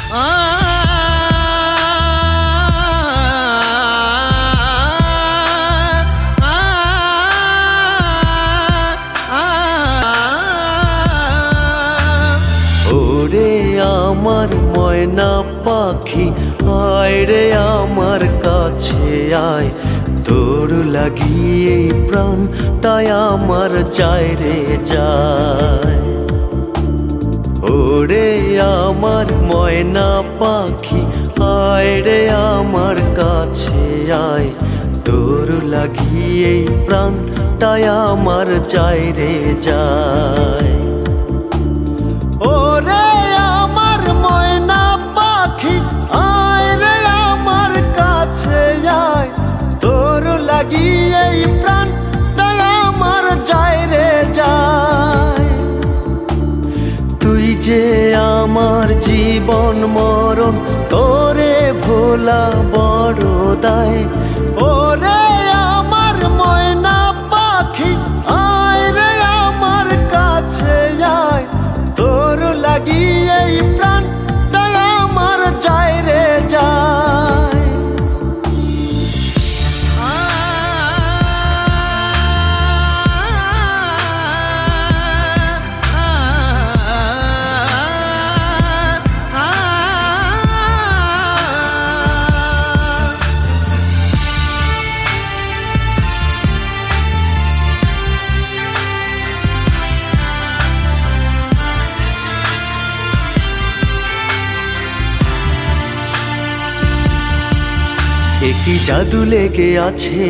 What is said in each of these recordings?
ওরে আমার ময়না পাখি আয় রে আমার কাছে আয়, তোর লাগিয়ে প্রাণটাই আমার যায় রে যায়। ওরে আমার ময়না পাখি আয় রে আমার কাছে আয়, তোর লাগিয়ে প্রাণটাই আমার যায় রে যায়। ওরে আমার ময়না পাখি আয় রে আমার কাছে আয়, তোর লাগিয়ে প্রাণটাই আমার যায় রে যায়। তুই যে আমার জীবন মরণ, তোরে ভোলা বড় দায়। ওরে আমার ময়না পাখি আয় রে আমার কাছে আয়, তোর লাগিয়ে প্রাণটাই আমার যায় রে যায়। একই জাদু লেগে আছে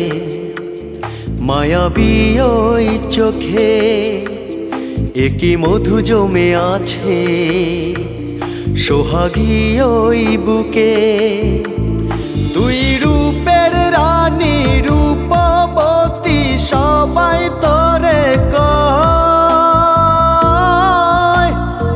মায়াবী ওই চোখে, একই মধু জমে আছে সোহাগী ওই বুকে। তুই রূপের রানী রূপবতী সবাই তোরে কয়।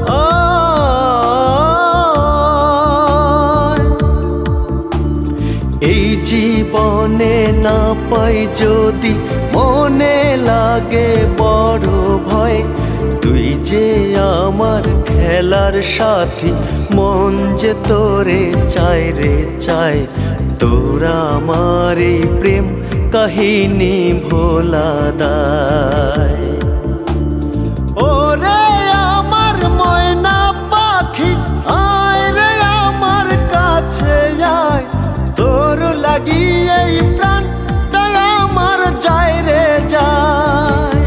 এই জীবনে না পাই যদি মনে লাগে বড় ভয়, তুই যে আমার খেলার সাথী মন যে তোরে চায় রে চায়। তোরা আমার এই প্রেম কাহিনী ভোলা দায়। ওরে আমার ময়না পাখি আয় রে আমার কাছে আয়, তোর লাগিয়ে প্রাণটাই আমার যায় রে যায়।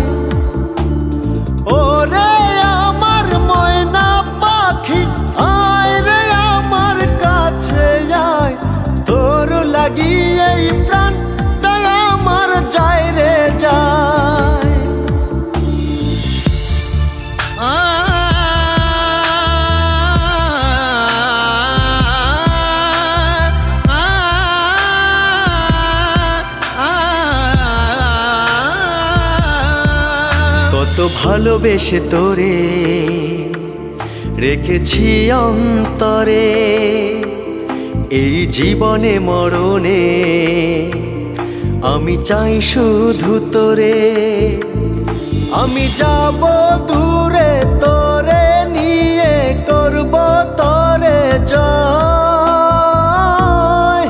ওরে আমার ময়না পাখি আয় রে আমার কাছে আয়, তোর লাগিয়ে প্রাণটাই আমার যায় রে যায়। কত ভালোবেসে তোরে রেখেছি অন্তরে, এই জীবনে মরণে আমি চাই শুধু তোরে। আমি যাব দূরে তোরে নিয়ে করব তোরে জয়।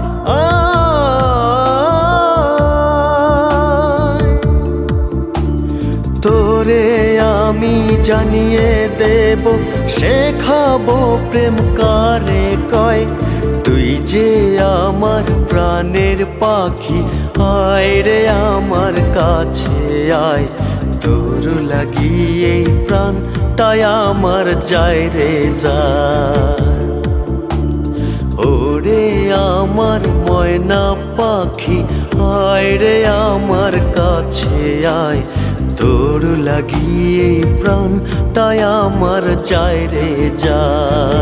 তোরে আমি জানিয়ে দেব শেখাবো প্রেম কারে কয়। তুই যে আমার প্রাণের পাখি আয় রে আমার কাছে আয়, তোর লাগিয়ে প্রাণটাই আমার যায় রে যায়। ওরে আমার ময়না পাখি আয় রে আমার কাছে আয়, তোর লাগিয়ে প্রাণটাই আমার যায় রে যায়।